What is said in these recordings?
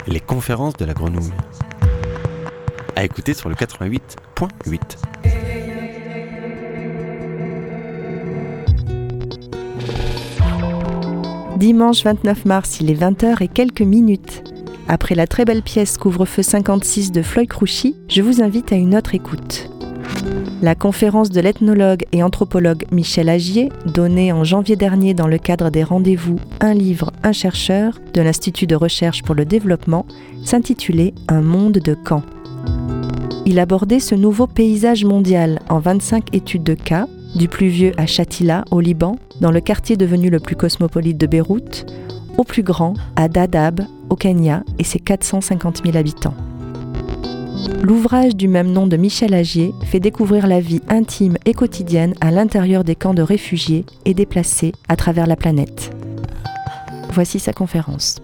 les conférences de la grenouille. À écouter sur le 88.8. Dimanche 29 mars, il est 20h et quelques minutes. Après la très belle pièce Couvre-feu 56 de Floyd Crouchy, je vous invite à une autre écoute. La conférence de l'ethnologue et anthropologue Michel Agier, donnée en janvier dernier dans le cadre des rendez-vous Un livre, un chercheur de l'Institut de recherche pour le développement, s'intitulait Un monde de camps. Il abordait ce nouveau paysage mondial en 25 études de cas, du plus vieux à Shatila, au Liban, dans le quartier devenu le plus cosmopolite de Beyrouth, au plus grand à Dadaab, au Kenya, et ses 450 000 habitants. L'ouvrage du même nom de Michel Agier fait découvrir la vie intime et quotidienne à l'intérieur des camps de réfugiés et déplacés à travers la planète. Voici sa conférence.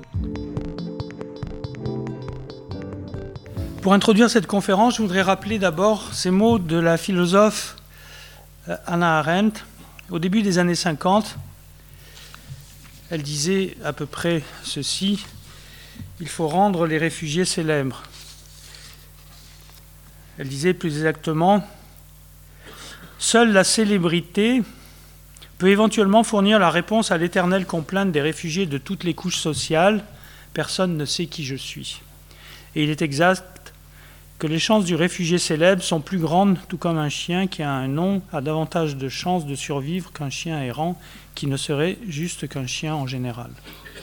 Pour introduire cette conférence, je voudrais rappeler d'abord ces mots de la philosophe Hannah Arendt. Au début des années 50, elle disait à peu près ceci: il faut rendre les réfugiés célèbres. Elle disait plus exactement: seule la célébrité peut éventuellement fournir la réponse à l'éternelle complainte des réfugiés de toutes les couches sociales. Personne ne sait qui je suis. Et il est exact que les chances du réfugié célèbre sont plus grandes, tout comme un chien qui a un nom a davantage de chances de survivre qu'un chien errant qui ne serait juste qu'un chien en général.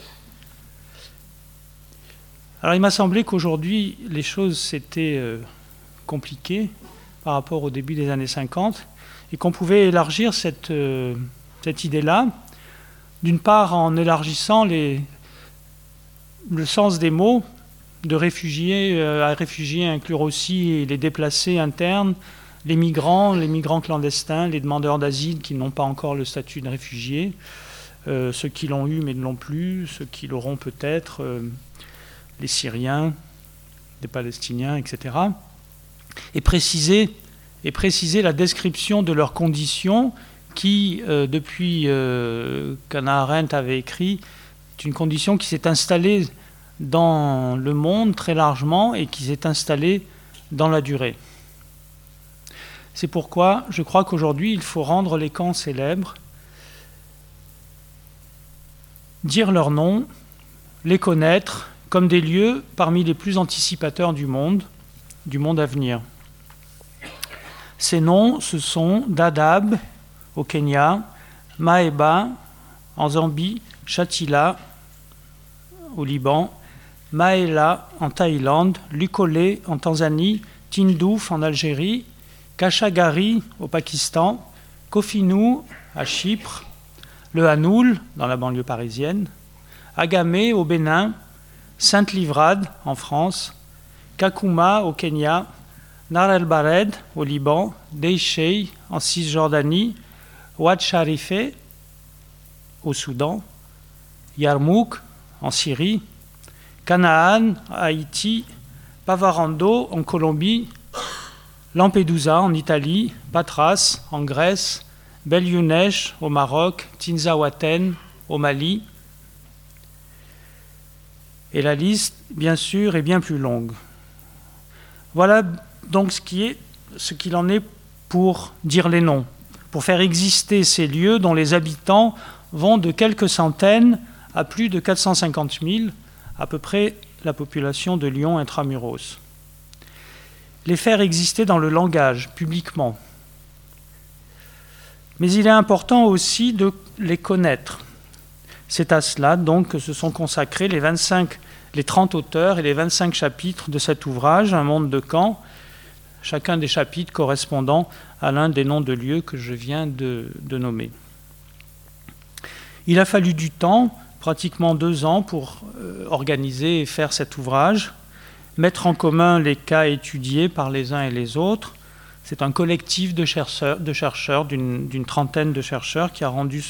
Alors il m'a semblé qu'aujourd'hui, les choses s'étaient compliquées par rapport au début des années 50 et qu'on pouvait élargir cette idée-là, d'une part en élargissant le sens des mots, de réfugiés à réfugiés, inclure aussi les déplacés internes, les migrants clandestins, les demandeurs d'asile qui n'ont pas encore le statut de réfugiés, ceux qui l'ont eu mais ne l'ont plus, ceux qui l'auront peut-être, les Syriens, les Palestiniens, etc. Et préciser la description de leurs conditions qui, depuis qu'Hannah Arendt avait écrit, est une condition qui s'est installée dans le monde très largement et qui s'est installée dans la durée. C'est pourquoi je crois qu'aujourd'hui, il faut rendre les camps célèbres, dire leurs noms, les connaître comme des lieux parmi les plus anticipateurs du monde à venir. Ces noms, ce sont Dadaab au Kenya, Maheba en Zambie, Shatila au Liban, Maela en Thaïlande, Lukole en Tanzanie, Tindouf en Algérie, Kashagari au Pakistan, Kofinou à Chypre, le Hanoul dans la banlieue parisienne, Agamé au Bénin, Sainte-Livrade en France, Kakuma au Kenya, Nar el-Bared au Liban, Deishey en Cisjordanie, Ouad Sharifeh au Soudan, Yarmouk en Syrie, Canaan à Haïti, Pavarando en Colombie, Lampedusa en Italie, Patras en Grèce, Belyounesh au Maroc, Tinzaouaten au Mali. Et la liste, bien sûr, est bien plus longue. Voilà donc ce qu'il en est pour dire les noms, pour faire exister ces lieux dont les habitants vont de quelques centaines à plus de 450 000, à peu près la population de Lyon intramuros. Les faire exister dans le langage, publiquement. Mais il est important aussi de les connaître. C'est à cela donc que se sont consacrés les 30 auteurs et les 25 chapitres de cet ouvrage, Un monde de camps, chacun des chapitres correspondant à l'un des noms de lieux que je viens de nommer. Il a fallu du temps, pratiquement 2 ans, pour organiser et faire cet ouvrage, mettre en commun les cas étudiés par les uns et les autres. C'est un collectif de chercheurs, d'une trentaine de chercheurs qui a rendu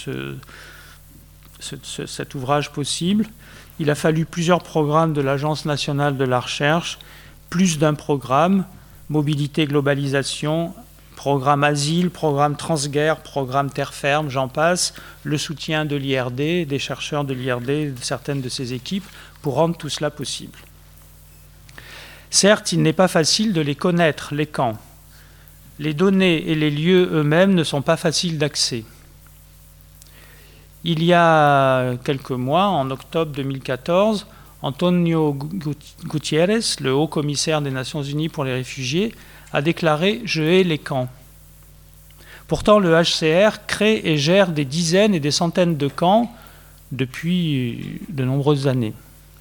cet ouvrage possible. Il a fallu plusieurs programmes de l'Agence nationale de la recherche, plus d'un programme, mobilité, globalisation, programme asile, programme transguerre, programme terre ferme, j'en passe, le soutien de l'IRD, des chercheurs de l'IRD, de certaines de ses équipes, pour rendre tout cela possible. Certes, il n'est pas facile de les connaître, les camps. Les données et les lieux eux-mêmes ne sont pas faciles d'accès. Il y a quelques mois, en octobre 2014, Antonio Gutiérrez, le haut-commissaire des Nations Unies pour les réfugiés, a déclaré « Je hais les camps ». Pourtant, le HCR crée et gère des dizaines et des centaines de camps depuis de nombreuses années.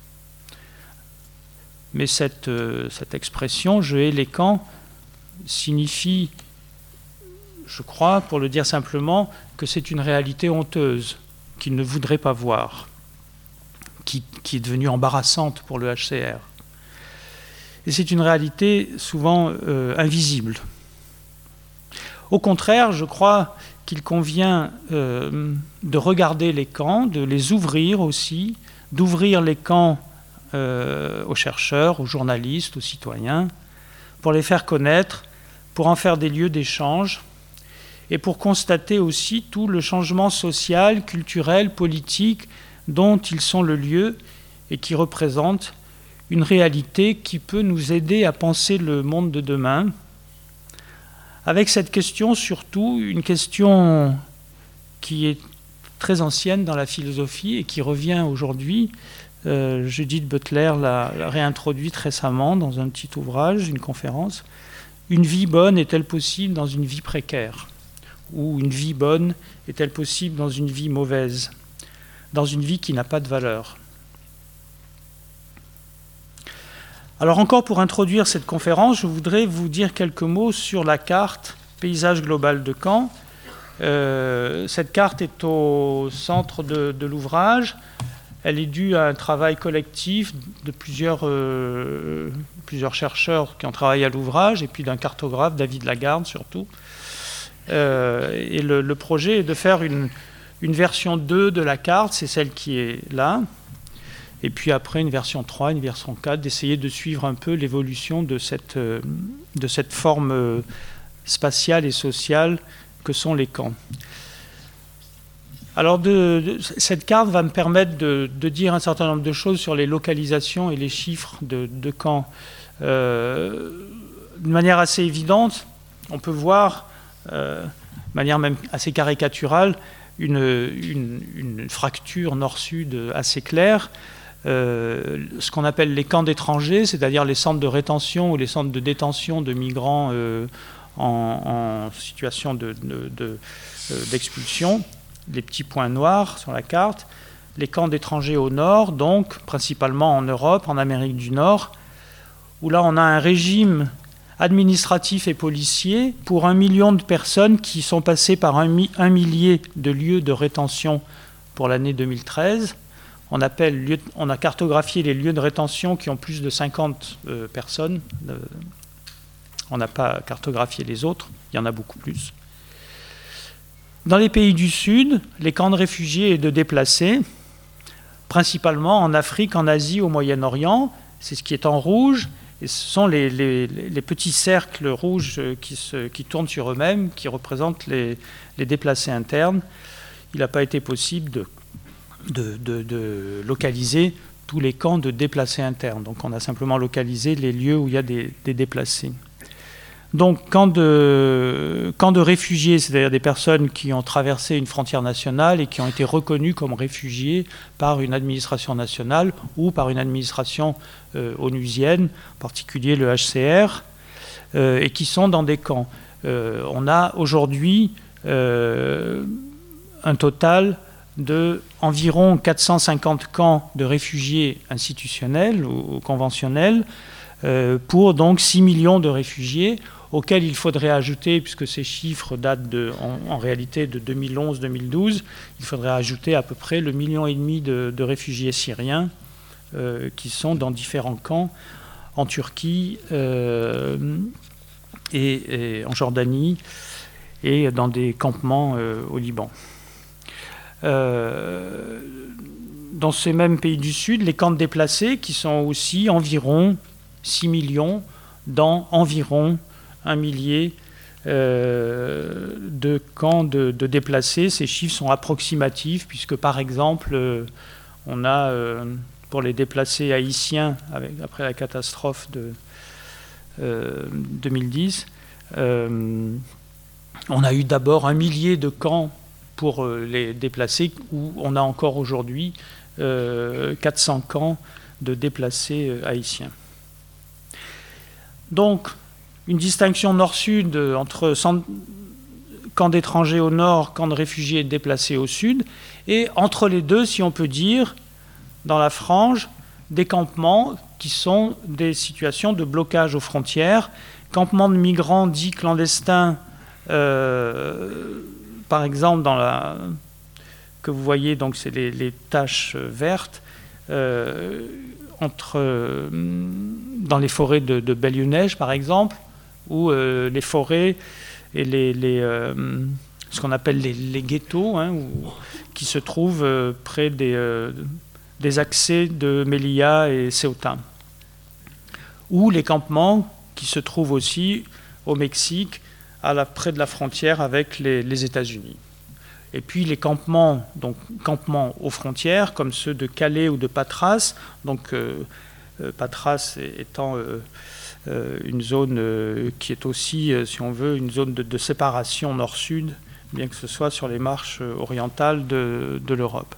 Mais cette expression « Je hais les camps » signifie, je crois, pour le dire simplement, que c'est une réalité honteuse qu'il ne voudrait pas voir, qui est devenue embarrassante pour le HCR. Et c'est une réalité souvent invisible. Au contraire, je crois qu'il convient de regarder les camps, de les ouvrir aussi, d'ouvrir les camps aux chercheurs, aux journalistes, aux citoyens, pour les faire connaître, pour en faire des lieux d'échange et pour constater aussi tout le changement social, culturel, politique dont ils sont le lieu et qui représentent une réalité qui peut nous aider à penser le monde de demain. Avec cette question, surtout, une question qui est très ancienne dans la philosophie et qui revient aujourd'hui. Judith Butler l'a réintroduite récemment dans un petit ouvrage, une conférence. Une vie bonne est-elle possible dans une vie précaire ? Ou une vie bonne est-elle possible dans une vie mauvaise ? Dans une vie qui n'a pas de valeur ? Alors encore pour introduire cette conférence, je voudrais vous dire quelques mots sur la carte Paysage global de Caen. Cette carte est au centre de l'ouvrage. Elle est due à un travail collectif de plusieurs chercheurs qui ont travaillé à l'ouvrage et puis d'un cartographe, David Lagarde surtout. Et le projet est de faire une version 2 de la carte, c'est celle qui est là. Et puis après une version 3, une version 4, d'essayer de suivre un peu l'évolution de cette forme spatiale et sociale que sont les camps. Alors cette carte va me permettre de dire un certain nombre de choses sur les localisations et les chiffres de camps. De manière assez évidente, on peut voir, de manière même assez caricaturale, une fracture nord-sud assez claire. Ce qu'on appelle les camps d'étrangers, c'est-à-dire les centres de rétention ou les centres de détention de migrants en situation d'expulsion, les petits points noirs sur la carte, les camps d'étrangers au nord, donc principalement en Europe, en Amérique du Nord, où là on a un régime administratif et policier pour 1 million de personnes qui sont passées par un millier de lieux de rétention pour l'année 2013. On a cartographié les lieux de rétention qui ont plus de 50 personnes. On n'a pas cartographié les autres, il y en a beaucoup plus. Dans les pays du Sud, les camps de réfugiés et de déplacés, principalement en Afrique, en Asie, au Moyen-Orient, c'est ce qui est en rouge, et ce sont les petits cercles rouges qui tournent sur eux-mêmes, qui représentent les déplacés internes. Il n'a pas été possible de localiser tous les camps de déplacés internes. Donc on a simplement localisé les lieux où il y a des déplacés. Donc camps de réfugiés, c'est-à-dire des personnes qui ont traversé une frontière nationale et qui ont été reconnues comme réfugiés par une administration nationale ou par une administration onusienne, en particulier le HCR, et qui sont dans des camps. On a aujourd'hui un total de environ 450 camps de réfugiés institutionnels ou conventionnels pour donc 6 millions de réfugiés auxquels il faudrait ajouter, puisque ces chiffres datent en réalité de 2011-2012, il faudrait ajouter à peu près le 1,5 million de réfugiés syriens qui sont dans différents camps en Turquie et en Jordanie et dans des campements au Liban. Dans ces mêmes pays du Sud, les camps de déplacés qui sont aussi environ 6 millions dans environ 1 millier de camps de déplacés. Ces chiffres sont approximatifs puisque par exemple on a pour les déplacés haïtiens après la catastrophe de 2010. On a eu d'abord 1 millier de camps pour les déplacés, où on a encore aujourd'hui 400 camps de déplacés haïtiens. Donc, une distinction nord-sud entre camps d'étrangers au nord, camps de réfugiés et de déplacés au sud, et entre les deux, si on peut dire, dans la frange, des campements qui sont des situations de blocage aux frontières, campements de migrants dits clandestins, par exemple, que vous voyez, donc c'est les taches vertes, dans les forêts de Belle-Neige, par exemple, ou les forêts et ce qu'on appelle les ghettos, qui se trouvent près des accès de Melilla et Ceuta, ou les campements qui se trouvent aussi au Mexique, près de la frontière avec les États-Unis. Et puis les campements aux frontières, comme ceux de Calais ou de Patras, donc Patras étant une zone qui est aussi, si on veut, une zone de séparation nord-sud, bien que ce soit sur les marches orientales de l'Europe.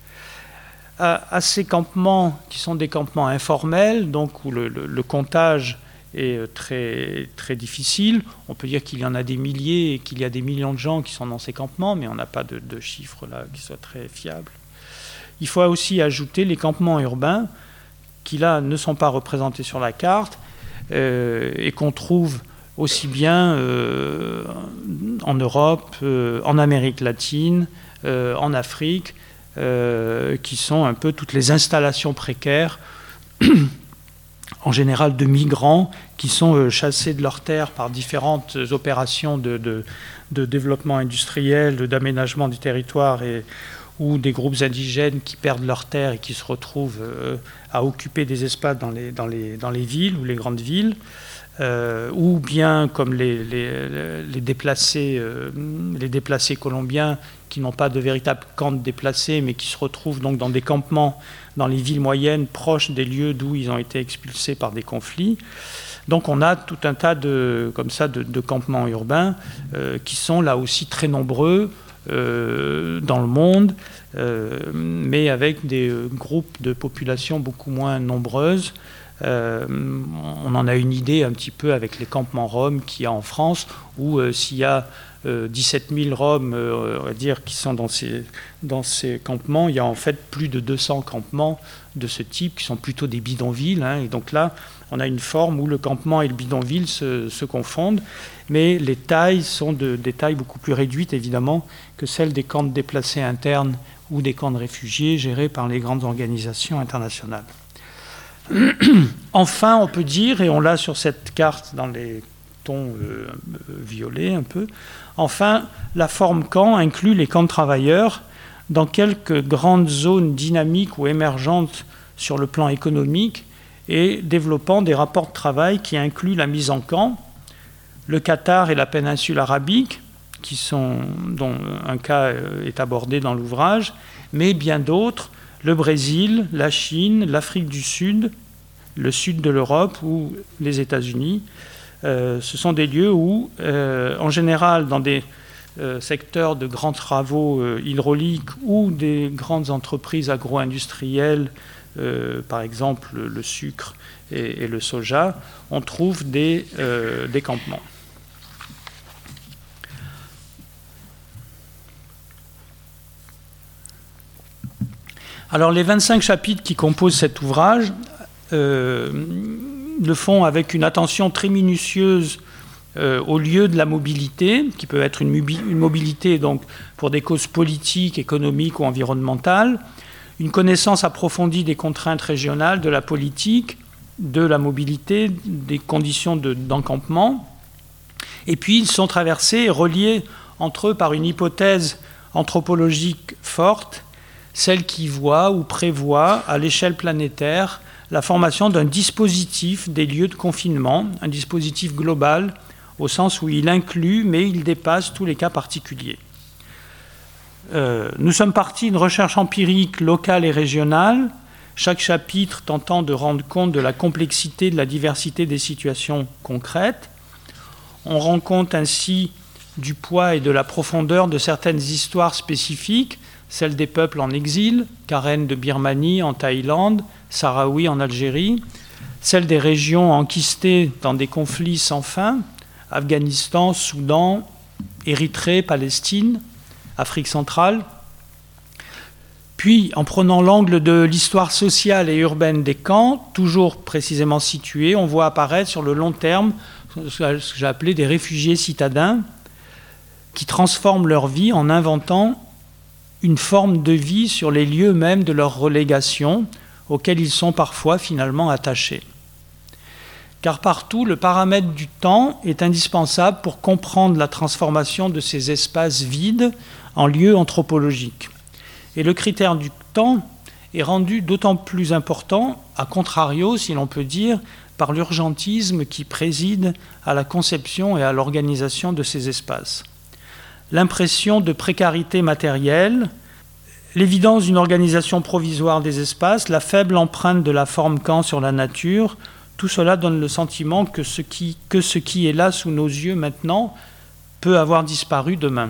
À ces campements, qui sont des campements informels, donc où le comptage est très, très difficile. On peut dire qu'il y en a des milliers et qu'il y a des millions de gens qui sont dans ces campements, mais on n'a pas de chiffres là qui soient très fiables. Il faut aussi ajouter les campements urbains qui là ne sont pas représentés sur la carte et qu'on trouve aussi bien en Europe, en Amérique latine, en Afrique, qui sont un peu toutes les installations précaires en général de migrants qui sont chassés de leurs terres par différentes opérations de développement industriel, d'aménagement du territoire, ou des groupes indigènes qui perdent leurs terres et qui se retrouvent à occuper des espaces dans les villes ou les grandes villes, ou bien comme les déplacés colombiens qui n'ont pas de véritable camp de déplacés, mais qui se retrouvent donc dans des campements dans les villes moyennes, proches des lieux d'où ils ont été expulsés par des conflits. Donc on a tout un tas de campements urbains qui sont là aussi très nombreux dans le monde, mais avec des groupes de population beaucoup moins nombreuses. On en a une idée un petit peu avec les campements roms qu'il y a en France, où s'il y a 17 000 Roms, on va dire, qui sont dans ces campements, il y a en fait plus de 200 campements de ce type qui sont plutôt des bidonvilles. Et donc là, on a une forme où le campement et le bidonville se confondent, mais les tailles sont des tailles beaucoup plus réduites, évidemment, que celles des camps de déplacés internes ou des camps de réfugiés gérés par les grandes organisations internationales. Enfin, on peut dire, et on l'a sur cette carte dans les tons violets un peu, enfin, la forme camp inclut les camps de travailleurs dans quelques grandes zones dynamiques ou émergentes sur le plan économique et développant des rapports de travail qui incluent la mise en camp, le Qatar et la péninsule arabique, dont un cas est abordé dans l'ouvrage, mais bien d'autres, le Brésil, la Chine, l'Afrique du Sud, le sud de l'Europe ou les États-Unis. Ce sont des lieux où, en général, dans des secteurs de grands travaux hydrauliques ou des grandes entreprises agro-industrielles, par exemple le sucre et le soja, on trouve des campements. Alors les 25 chapitres qui composent cet ouvrage le font avec une attention très minutieuse au lieu de la mobilité, qui peut être une mobilité donc, pour des causes politiques, économiques ou environnementales, une connaissance approfondie des contraintes régionales, de la politique, de la mobilité, des conditions d'encampement. Et puis ils sont traversés et reliés entre eux par une hypothèse anthropologique forte, celle qui voit ou prévoit à l'échelle planétaire la formation d'un dispositif des lieux de confinement, un dispositif global au sens où il inclut mais il dépasse tous les cas particuliers. Nous sommes partis d'une recherche empirique locale et régionale chaque chapitre tentant de rendre compte de la complexité, de la diversité des situations concrètes. On rend compte ainsi du poids et de la profondeur de certaines histoires spécifiques, celles des peuples en exil, Karen de Birmanie en Thaïlande, Sahraoui en Algérie, celles des régions enquistées dans des conflits sans fin, Afghanistan, Soudan, Érythrée, Palestine, Afrique centrale. Puis, en prenant l'angle de l'histoire sociale et urbaine des camps, toujours précisément situés, on voit apparaître sur le long terme ce que j'ai appelé des réfugiés citadins qui transforment leur vie en inventant une forme de vie sur les lieux même de leur relégation, auxquels ils sont parfois finalement attachés. Car partout, le paramètre du temps est indispensable pour comprendre la transformation de ces espaces vides en lieux anthropologiques. Et le critère du temps est rendu d'autant plus important, à contrario, si l'on peut dire, par l'urgentisme qui préside à la conception et à l'organisation de ces espaces. L'impression de précarité matérielle, l'évidence d'une organisation provisoire des espaces, la faible empreinte de la forme camp sur la nature, tout cela donne le sentiment que ce qui est là sous nos yeux maintenant peut avoir disparu demain.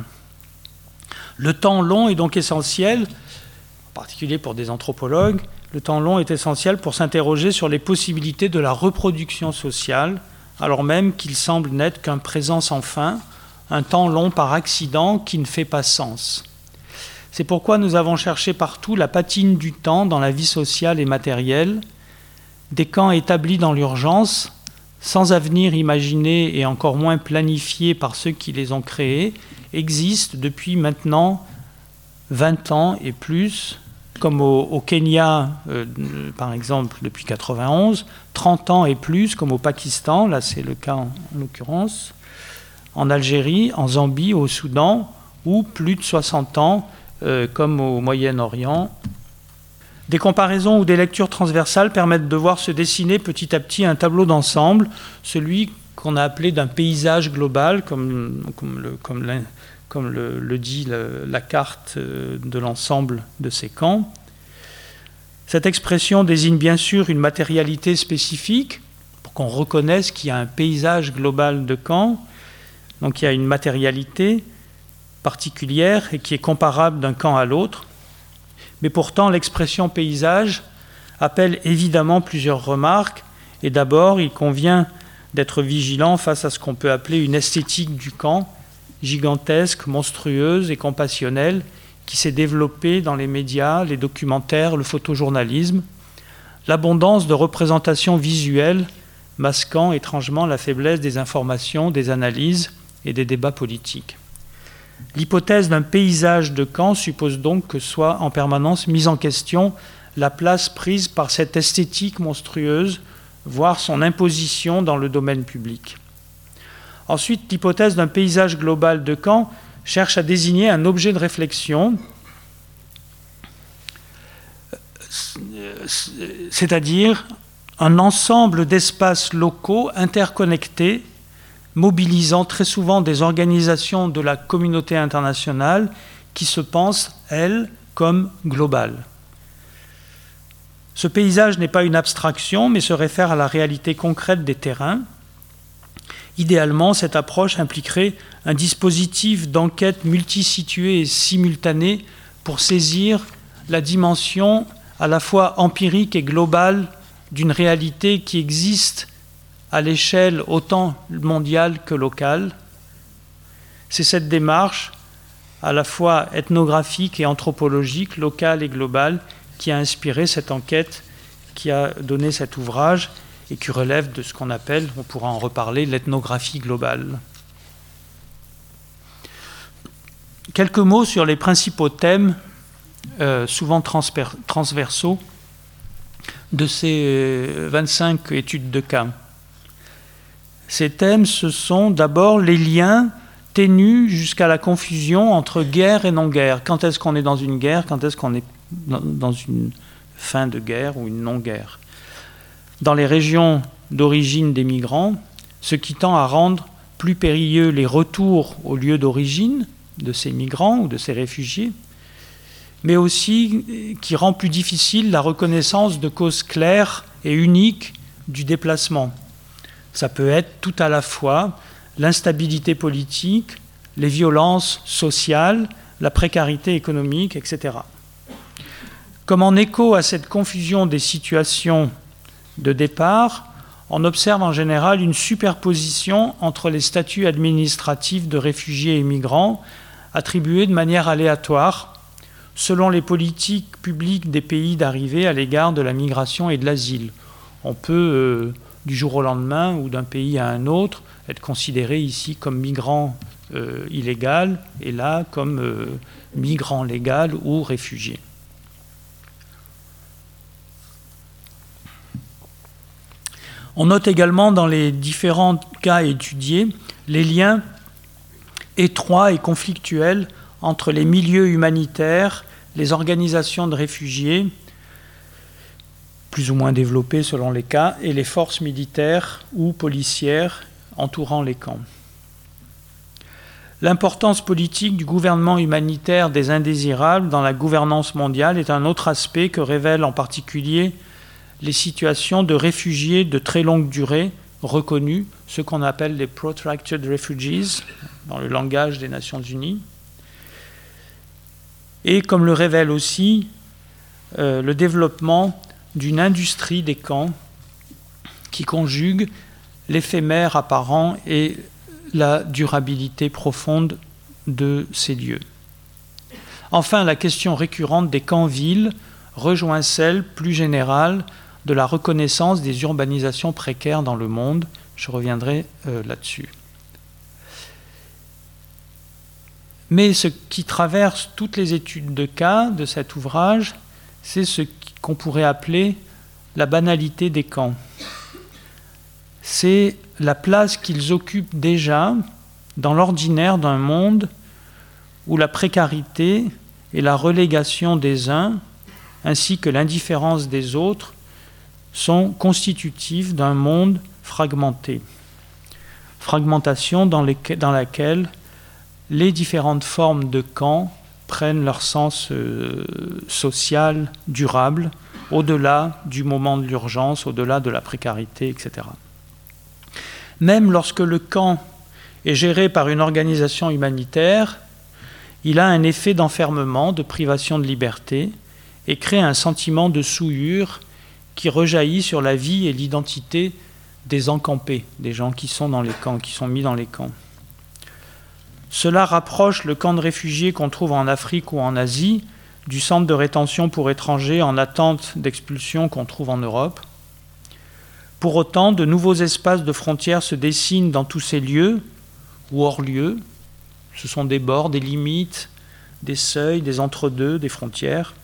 Le temps long est donc essentiel, en particulier pour des anthropologues, le temps long est essentiel pour s'interroger sur les possibilités de la reproduction sociale, alors même qu'il semble n'être qu'un présent sans fin, un temps long par accident qui ne fait pas sens. C'est pourquoi nous avons cherché partout la patine du temps dans la vie sociale et matérielle, des camps établis dans l'urgence, sans avenir imaginé et encore moins planifié par ceux qui les ont créés, existent depuis maintenant 20 ans et plus, comme au Kenya, par exemple, depuis 1991, 30 ans et plus, comme au Pakistan, là c'est le cas en l'occurrence, en Algérie, en Zambie, au Soudan, ou plus de 60 ans, comme au Moyen-Orient. Des comparaisons ou des lectures transversales permettent de voir se dessiner petit à petit un tableau d'ensemble, celui qu'on a appelé d'un paysage global, comme le dit la carte de l'ensemble de ces camps. Cette expression désigne bien sûr une matérialité spécifique, pour qu'on reconnaisse qu'il y a un paysage global de camps, donc il y a une matérialité particulière et qui est comparable d'un camp à l'autre. Mais pourtant, l'expression paysage appelle évidemment plusieurs remarques. Et d'abord, il convient d'être vigilant face à ce qu'on peut appeler une esthétique du camp, gigantesque, monstrueuse et compassionnelle, qui s'est développée dans les médias, les documentaires, le photojournalisme. L'abondance de représentations visuelles masquant étrangement la faiblesse des informations, des analyses et des débats politiques. L'hypothèse d'un paysage de camp suppose donc que soit en permanence mise en question la place prise par cette esthétique monstrueuse, voire son imposition dans le domaine public. Ensuite, l'hypothèse d'un paysage global de camp cherche à désigner un objet de réflexion, c'est-à-dire un ensemble d'espaces locaux interconnectés, mobilisant très souvent des organisations de la communauté internationale qui se pensent, elles, comme globales. Ce paysage n'est pas une abstraction, mais se réfère à la réalité concrète des terrains. Idéalement, cette approche impliquerait un dispositif d'enquête multisitué et simultané pour saisir la dimension à la fois empirique et globale d'une réalité qui existe à l'échelle autant mondiale que locale. C'est cette démarche, à la fois ethnographique et anthropologique, locale et globale, qui a inspiré cette enquête, qui a donné cet ouvrage et qui relève de ce qu'on appelle, on pourra en reparler, l'ethnographie globale. Quelques mots sur les principaux thèmes, souvent transversaux, de ces 25 études de cas. Ces thèmes, ce sont d'abord les liens ténus jusqu'à la confusion entre guerre et non-guerre. Quand est-ce qu'on est dans une guerre? Quand est-ce qu'on est dans une fin de guerre ou une non-guerre? Dans les régions d'origine des migrants, ce qui tend à rendre plus périlleux les retours au lieu d'origine de ces migrants ou de ces réfugiés, mais aussi qui rend plus difficile la reconnaissance de causes claires et uniques du déplacement. Ça peut être tout à la fois l'instabilité politique, les violences sociales, la précarité économique, etc. Comme en écho à cette confusion des situations de départ, on observe en général une superposition entre les statuts administratifs de réfugiés et migrants attribués de manière aléatoire selon les politiques publiques des pays d'arrivée à l'égard de la migration et de l'asile. On peut, du jour au lendemain ou d'un pays à un autre, être considéré ici comme migrant illégal et là comme migrant légal ou réfugié. On note également dans les différents cas étudiés les liens étroits et conflictuels entre les milieux humanitaires, les organisations de réfugiés, plus ou moins développées selon les cas, et les forces militaires ou policières entourant les camps. L'importance politique du gouvernement humanitaire des indésirables dans la gouvernance mondiale est un autre aspect que révèlent en particulier les situations de réfugiés de très longue durée reconnus, ce qu'on appelle les protracted refugees, dans le langage des Nations Unies. Et comme le révèle aussi le développement d'une industrie des camps qui conjugue l'éphémère apparent et la durabilité profonde de ces lieux. Enfin, la question récurrente des camps-villes rejoint celle plus générale de la reconnaissance des urbanisations précaires dans le monde. Je reviendrai là-dessus. Mais ce qui traverse toutes les études de cas de cet ouvrage, c'est ce qu'on pourrait appeler la banalité des camps. C'est la place qu'ils occupent déjà dans l'ordinaire d'un monde où la précarité et la relégation des uns, ainsi que l'indifférence des autres, sont constitutifs d'un monde fragmenté. Fragmentation dans laquelle les différentes formes de camps prennent leur sens social durable, au-delà du moment de l'urgence, au-delà de la précarité, etc. Même lorsque le camp est géré par une organisation humanitaire, il a un effet d'enfermement, de privation de liberté, et crée un sentiment de souillure qui rejaillit sur la vie et l'identité des encampés, des gens qui sont dans les camps, qui sont mis dans les camps. Cela rapproche le camp de réfugiés qu'on trouve en Afrique ou en Asie du centre de rétention pour étrangers en attente d'expulsion qu'on trouve en Europe. Pour autant, de nouveaux espaces de frontières se dessinent dans tous ces lieux ou hors lieux. Ce sont des bords, des limites, des seuils, des entre-deux, des frontières.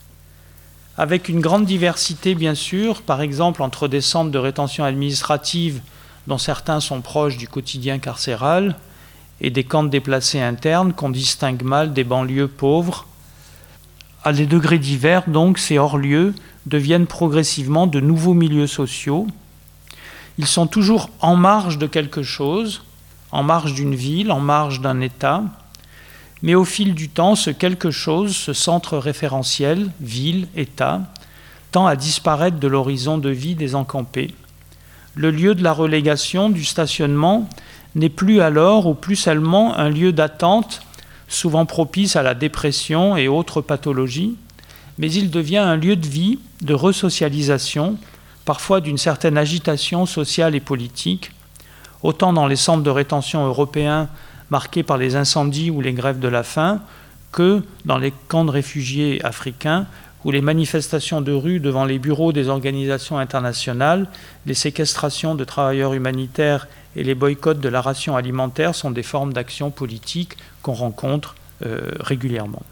Avec une grande diversité, bien sûr, par exemple entre des centres de rétention administrative dont certains sont proches du quotidien carcéral et des camps de déplacés internes qu'on distingue mal des banlieues pauvres. À des degrés divers, donc, ces hors-lieux deviennent progressivement de nouveaux milieux sociaux. Ils sont toujours en marge de quelque chose, en marge d'une ville, en marge d'un État, mais au fil du temps, ce quelque chose, ce centre référentiel, ville, État, tend à disparaître de l'horizon de vie des encampés. Le lieu de la relégation, du stationnement, n'est plus alors ou plus seulement un lieu d'attente, souvent propice à la dépression et autres pathologies, mais il devient un lieu de vie, de resocialisation, parfois d'une certaine agitation sociale et politique, autant dans les centres de rétention européens marqués par les incendies ou les grèves de la faim, que dans les camps de réfugiés africains, où les manifestations de rue devant les bureaux des organisations internationales, les séquestrations de travailleurs humanitaires et les boycotts de la ration alimentaire sont des formes d'action politique qu'on rencontre régulièrement.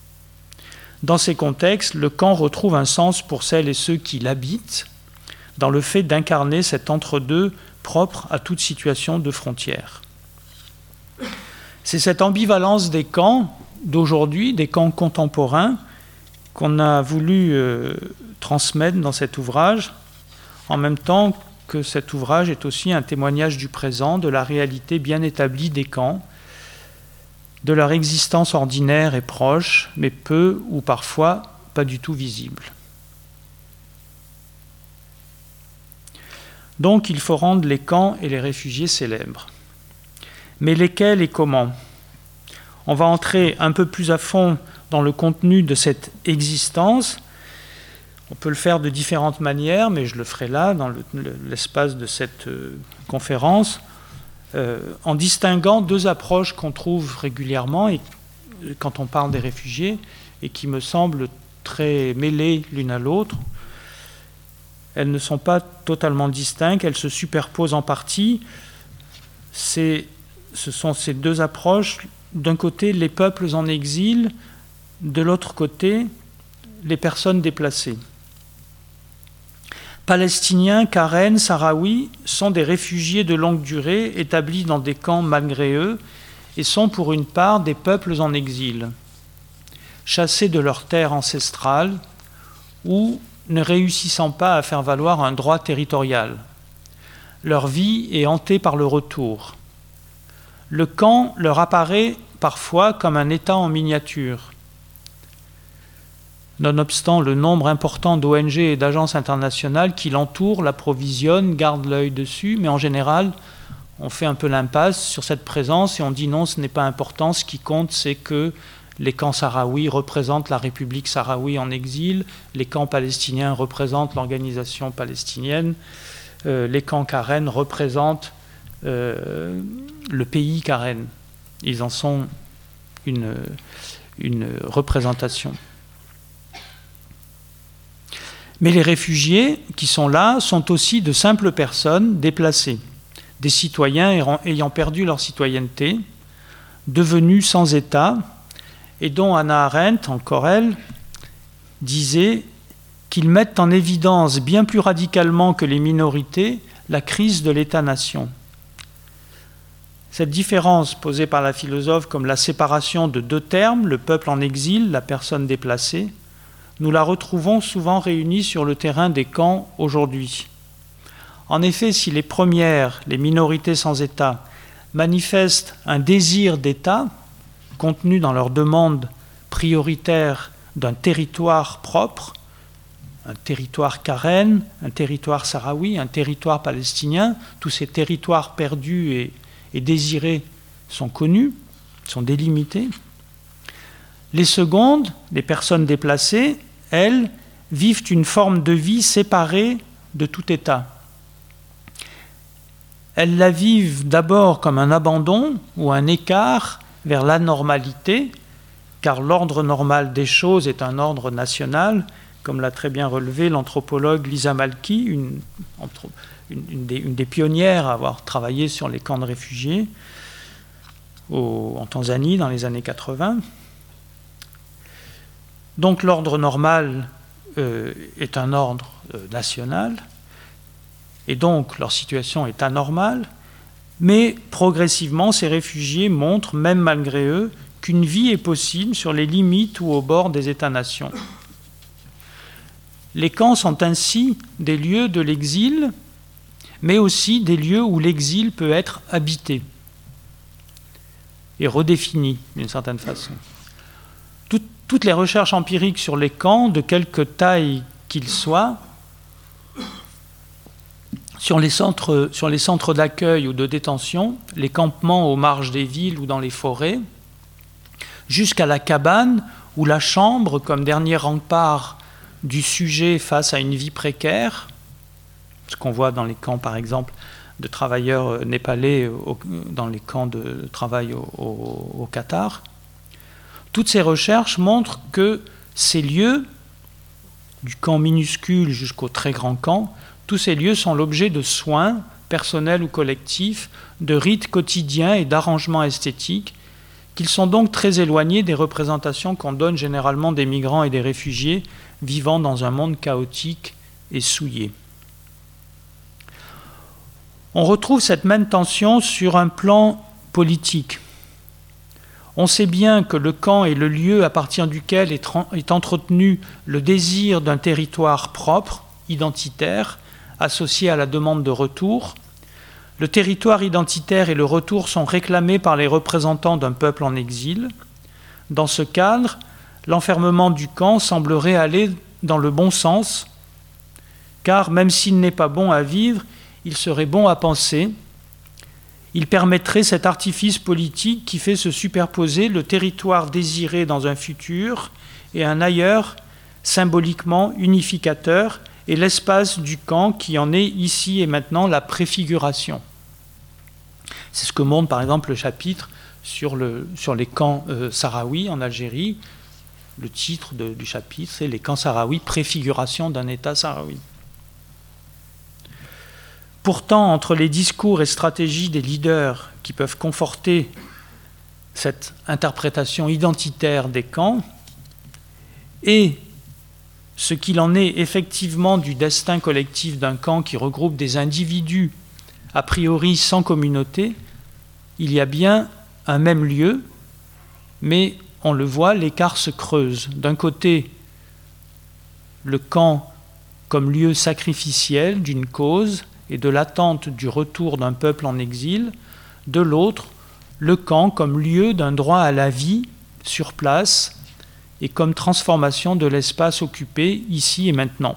Dans ces contextes, le camp retrouve un sens pour celles et ceux qui l'habitent, dans le fait d'incarner cet entre-deux propre à toute situation de frontière. C'est cette ambivalence des camps d'aujourd'hui, des camps contemporains, qu'on a voulu transmettre dans cet ouvrage, en même temps que cet ouvrage est aussi un témoignage du présent, de la réalité bien établie des camps, de leur existence ordinaire et proche, mais peu ou parfois pas du tout visible. Donc il faut rendre les camps et les réfugiés célèbres. Mais lesquels et comment ? On va entrer un peu plus à fond dans le contenu de cette existence. On peut le faire de différentes manières, mais je le ferai là, dans l'espace de cette conférence, en distinguant deux approches qu'on trouve régulièrement quand on parle des réfugiés et qui me semblent très mêlées l'une à l'autre. Elles ne sont pas totalement distinctes, elles se superposent en partie. Ce sont ces deux approches. D'un côté, les peuples en exil, de l'autre côté, les personnes déplacées. Palestiniens, Karen, Sahraouis sont des réfugiés de longue durée établis dans des camps malgré eux et sont pour une part des peuples en exil, chassés de leur terre ancestrale ou ne réussissant pas à faire valoir un droit territorial. Leur vie est hantée par le retour. Le camp leur apparaît parfois comme un État en miniature. Nonobstant le nombre important d'ONG et d'agences internationales qui l'entourent, l'approvisionnent, gardent l'œil dessus, mais en général, on fait un peu l'impasse sur cette présence et on dit non, ce n'est pas important, ce qui compte, c'est que les camps sahraouis représentent la République sahraoui en exil, les camps palestiniens représentent l'organisation palestinienne, les camps Karen représentent le pays Karen. Ils en sont une représentation. Mais les réfugiés qui sont là sont aussi de simples personnes déplacées, des citoyens ayant perdu leur citoyenneté, devenus sans État, et dont Hannah Arendt, encore elle, disait qu'ils mettent en évidence bien plus radicalement que les minorités la crise de l'État-nation. Cette différence posée par la philosophe comme la séparation de deux termes, le peuple en exil, la personne déplacée, nous la retrouvons souvent réunie sur le terrain des camps aujourd'hui. En effet, si les premières, les minorités sans État, manifestent un désir d'État, contenu dans leur demande prioritaire d'un territoire propre, un territoire Karen, un territoire sahraoui, un territoire palestinien, tous ces territoires perdus et désirés sont connus, sont délimités. Les secondes, les personnes déplacées, elles, vivent une forme de vie séparée de tout État. Elles la vivent d'abord comme un abandon ou un écart vers l'anormalité, car l'ordre normal des choses est un ordre national, comme l'a très bien relevé l'anthropologue Lisa Malki, une des pionnières à avoir travaillé sur les camps de réfugiés en Tanzanie dans les années 80. Donc l'ordre normal est un ordre national, et donc leur situation est anormale, mais progressivement ces réfugiés montrent, même malgré eux, qu'une vie est possible sur les limites ou au bord des États-nations. Les camps sont ainsi des lieux de l'exil, mais aussi des lieux où l'exil peut être habité et redéfini d'une certaine façon. Toutes les recherches empiriques sur les camps, de quelque taille qu'ils soient, sur les centres d'accueil ou de détention, les campements aux marges des villes ou dans les forêts, jusqu'à la cabane ou la chambre comme dernier rempart du sujet face à une vie précaire, ce qu'on voit dans les camps par exemple de travailleurs népalais, dans les camps de travail au Qatar. Toutes ces recherches montrent que ces lieux, du camp minuscule jusqu'au très grand camp, tous ces lieux sont l'objet de soins, personnels ou collectifs, de rites quotidiens et d'arrangements esthétiques, qu'ils sont donc très éloignés des représentations qu'on donne généralement des migrants et des réfugiés vivant dans un monde chaotique et souillé. On retrouve cette même tension sur un plan politique. On sait bien que le camp est le lieu à partir duquel est entretenu le désir d'un territoire propre, identitaire, associé à la demande de retour. Le territoire identitaire et le retour sont réclamés par les représentants d'un peuple en exil. Dans ce cadre, l'enfermement du camp semblerait aller dans le bon sens, car même s'il n'est pas bon à vivre, il serait bon à penser. Il permettrait cet artifice politique qui fait se superposer le territoire désiré dans un futur et un ailleurs symboliquement unificateur, et l'espace du camp qui en est ici et maintenant la préfiguration. C'est ce que montre par exemple le chapitre sur les camps sahraouis en Algérie. Le titre du chapitre, c'est « Les camps sahraouis, préfiguration d'un État sahraoui ». Pourtant, entre les discours et stratégies des leaders qui peuvent conforter cette interprétation identitaire des camps et ce qu'il en est effectivement du destin collectif d'un camp qui regroupe des individus a priori sans communauté, il y a bien un même lieu, mais on le voit, l'écart se creuse. D'un côté, le camp comme lieu sacrificiel d'une cause et de l'attente du retour d'un peuple en exil, de l'autre, le camp comme lieu d'un droit à la vie sur place et comme transformation de l'espace occupé ici et maintenant.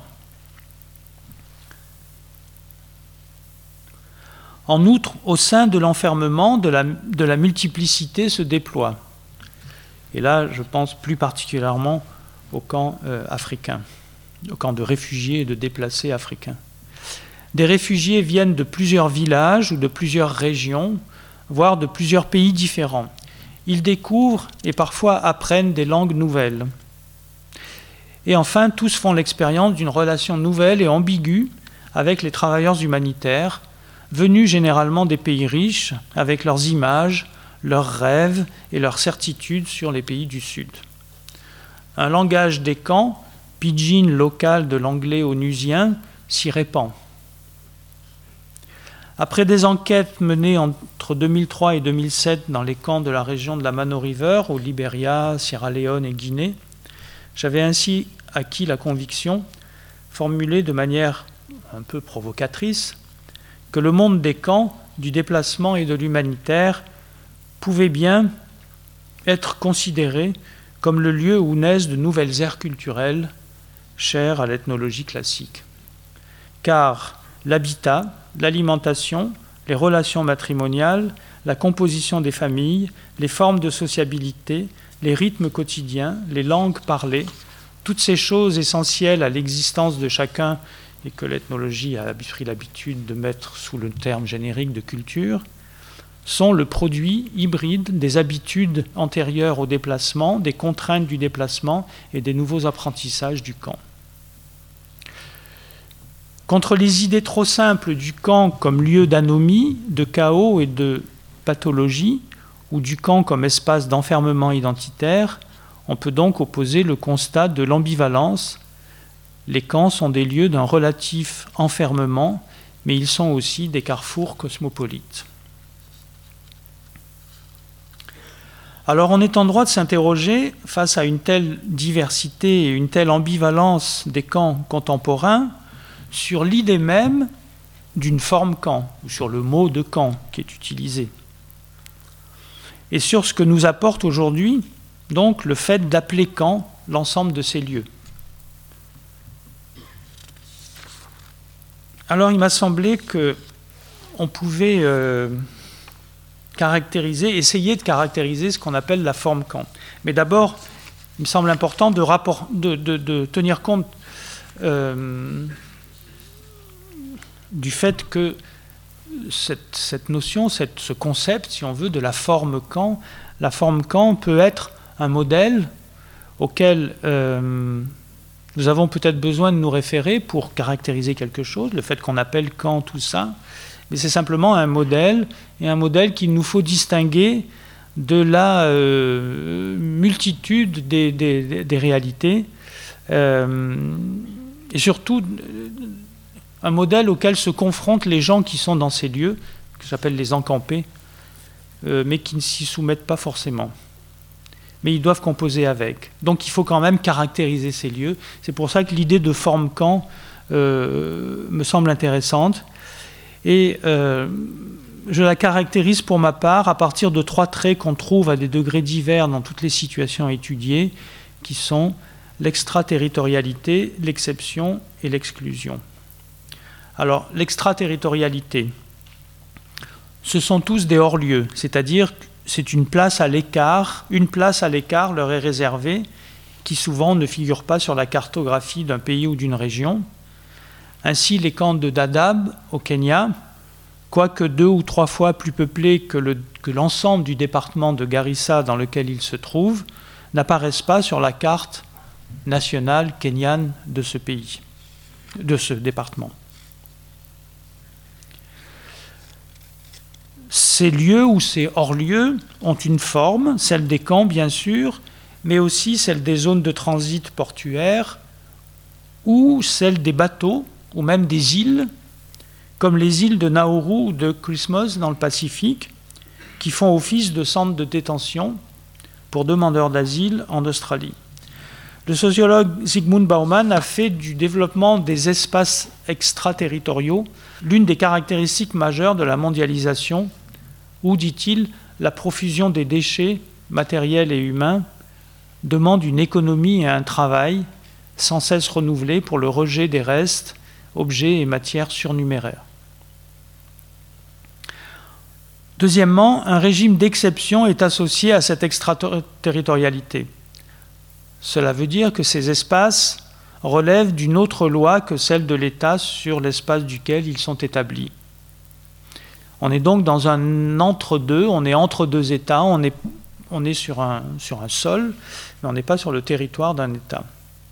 En outre, au sein de l'enfermement, de la multiplicité se déploie. Et là, je pense plus particulièrement au camp africain, au camp de réfugiés et de déplacés africains. Des réfugiés viennent de plusieurs villages ou de plusieurs régions, voire de plusieurs pays différents. Ils découvrent et parfois apprennent des langues nouvelles. Et enfin, tous font l'expérience d'une relation nouvelle et ambiguë avec les travailleurs humanitaires, venus généralement des pays riches, avec leurs images, leurs rêves et leurs certitudes sur les pays du Sud. Un langage des camps, pidgin local de l'anglais onusien, s'y répand. Après des enquêtes menées entre 2003 et 2007 dans les camps de la région de la Mano River, au Libéria, Sierra Leone et Guinée, j'avais ainsi acquis la conviction, formulée de manière un peu provocatrice, que le monde des camps, du déplacement et de l'humanitaire pouvait bien être considéré comme le lieu où naissent de nouvelles aires culturelles chères à l'ethnologie classique. Car l'habitat, l'alimentation, les relations matrimoniales, la composition des familles, les formes de sociabilité, les rythmes quotidiens, les langues parlées, toutes ces choses essentielles à l'existence de chacun et que l'ethnologie a pris l'habitude de mettre sous le terme générique de culture, sont le produit hybride des habitudes antérieures au déplacement, des contraintes du déplacement et des nouveaux apprentissages du camp. Contre les idées trop simples du camp comme lieu d'anomie, de chaos et de pathologie, ou du camp comme espace d'enfermement identitaire, on peut donc opposer le constat de l'ambivalence. Les camps sont des lieux d'un relatif enfermement, mais ils sont aussi des carrefours cosmopolites. Alors on est en droit de s'interroger, face à une telle diversité et une telle ambivalence des camps contemporains, sur l'idée même d'une forme camp, ou sur le mot de camp qui est utilisé. Et sur ce que nous apporte aujourd'hui, donc, le fait d'appeler camp l'ensemble de ces lieux. Alors il m'a semblé qu'on pouvait essayer de caractériser ce qu'on appelle la forme camp. Mais d'abord, il me semble important de tenir compte du fait que cette notion, ce concept, si on veut, de la forme camp peut être un modèle auquel nous avons peut-être besoin de nous référer pour caractériser quelque chose, le fait qu'on appelle camp tout ça, mais c'est simplement un modèle, et un modèle qu'il nous faut distinguer de la multitude des réalités, et surtout un modèle auquel se confrontent les gens qui sont dans ces lieux, que j'appelle les encampés, mais qui ne s'y soumettent pas forcément. Mais ils doivent composer avec. Donc il faut quand même caractériser ces lieux. C'est pour ça que l'idée de forme camp me semble intéressante. Et je la caractérise pour ma part à partir de 3 traits qu'on trouve à des degrés divers dans toutes les situations étudiées, qui sont l'extraterritorialité, l'exception et l'exclusion. Alors, l'extraterritorialité, ce sont tous des hors-lieux, c'est-à-dire que c'est une place à l'écart leur est réservée, qui souvent ne figure pas sur la cartographie d'un pays ou d'une région. Ainsi, les camps de Dadaab au Kenya, quoique 2 ou 3 fois plus peuplés que l'ensemble du département de Garissa dans lequel ils se trouvent, n'apparaissent pas sur la carte nationale kenyane de ce pays, de ce département. Ces lieux ou ces hors-lieux ont une forme, celle des camps bien sûr, mais aussi celle des zones de transit portuaires ou celle des bateaux ou même des îles, comme les îles de Nauru ou de Christmas dans le Pacifique, qui font office de centres de détention pour demandeurs d'asile en Australie. Le sociologue Zygmunt Bauman a fait du développement des espaces extraterritoriaux l'une des caractéristiques majeures de la mondialisation, où, dit-il, la profusion des déchets matériels et humains demande une économie et un travail sans cesse renouvelés pour le rejet des restes, objets et matières surnuméraires. Deuxièmement, un régime d'exception est associé à cette extraterritorialité. Cela veut dire que ces espaces relèvent d'une autre loi que celle de l'État sur l'espace duquel ils sont établis. On est donc dans un entre-deux, on est entre deux États, on est sur un sol, mais on n'est pas sur le territoire d'un État.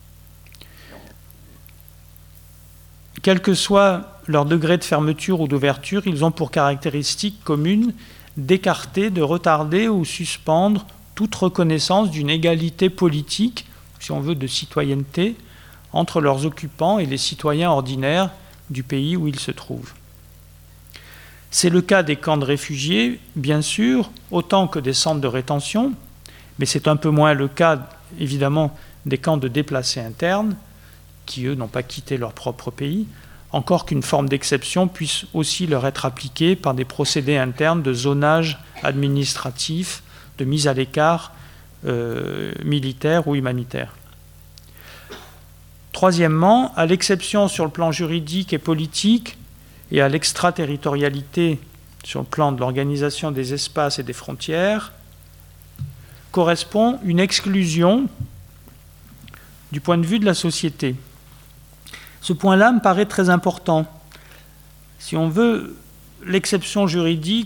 Quel que soit leur degré de fermeture ou d'ouverture, ils ont pour caractéristique commune d'écarter, de retarder ou suspendre toute reconnaissance d'une égalité politique, si on veut de citoyenneté, entre leurs occupants et les citoyens ordinaires du pays où ils se trouvent. C'est le cas des camps de réfugiés, bien sûr, autant que des centres de rétention, mais c'est un peu moins le cas, évidemment, des camps de déplacés internes, qui, eux, n'ont pas quitté leur propre pays, encore qu'une forme d'exception puisse aussi leur être appliquée par des procédés internes de zonage administratif, de mise à l'écart militaire ou humanitaire. Troisièmement, à l'exception sur le plan juridique et politique et à l'extraterritorialité sur le plan de l'organisation des espaces et des frontières, correspond une exclusion du point de vue de la société. Ce point-là me paraît très important. Si on veut, l'exception juridique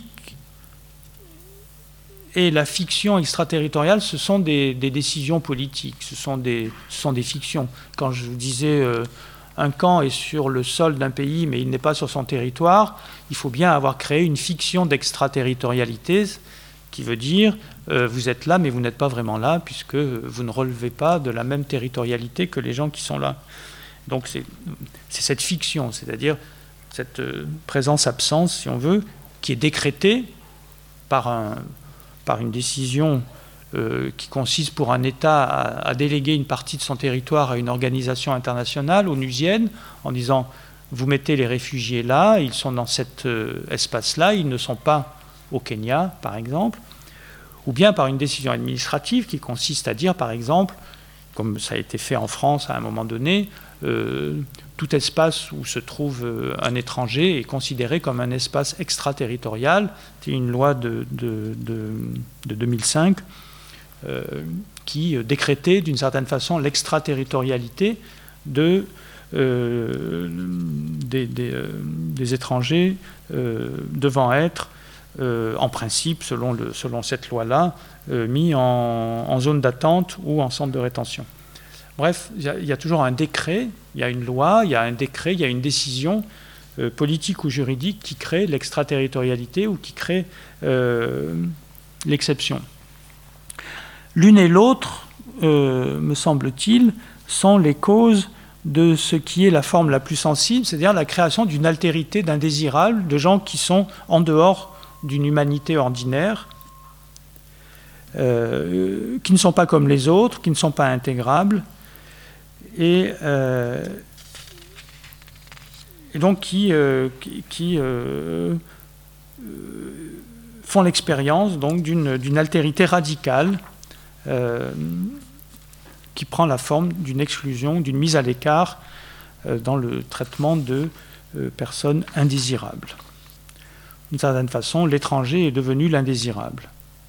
et la fiction extraterritoriale, ce sont des décisions politiques, ce sont des fictions. Quand je vous disais un camp est sur le sol d'un pays, mais il n'est pas sur son territoire, il faut bien avoir créé une fiction d'extraterritorialité, qui veut dire vous êtes là, mais vous n'êtes pas vraiment là, puisque vous ne relevez pas de la même territorialité que les gens qui sont là. Donc c'est cette fiction, c'est-à-dire cette présence-absence, si on veut, qui est décrétée par une décision qui consiste pour un État à déléguer une partie de son territoire à une organisation internationale onusienne, en disant vous mettez les réfugiés là, ils sont dans cet espace-là, ils ne sont pas au Kenya, par exemple, ou bien par une décision administrative qui consiste à dire, par exemple, comme ça a été fait en France à un moment donné, tout espace où se trouve un étranger est considéré comme un espace extraterritorial. C'est une loi de 2005 qui décrétait d'une certaine façon l'extraterritorialité des étrangers devant être, en principe, selon cette loi-là, mis en zone d'attente ou en centre de rétention. Bref, il y a toujours un décret, il y a une loi, il y a un décret, il y a une décision politique ou juridique qui crée l'extraterritorialité ou qui crée l'exception. L'une et l'autre, me semble-t-il, sont les causes de ce qui est la forme la plus sensible, c'est-à-dire la création d'une altérité, d'indésirable, de gens qui sont en dehors d'une humanité ordinaire, qui ne sont pas comme les autres, qui ne sont pas intégrables, et et donc qui font l'expérience donc d'une altérité radicale qui prend la forme d'une exclusion, d'une mise à l'écart dans le traitement de personnes indésirables. D'une certaine façon, l'étranger est devenu l'indésirable.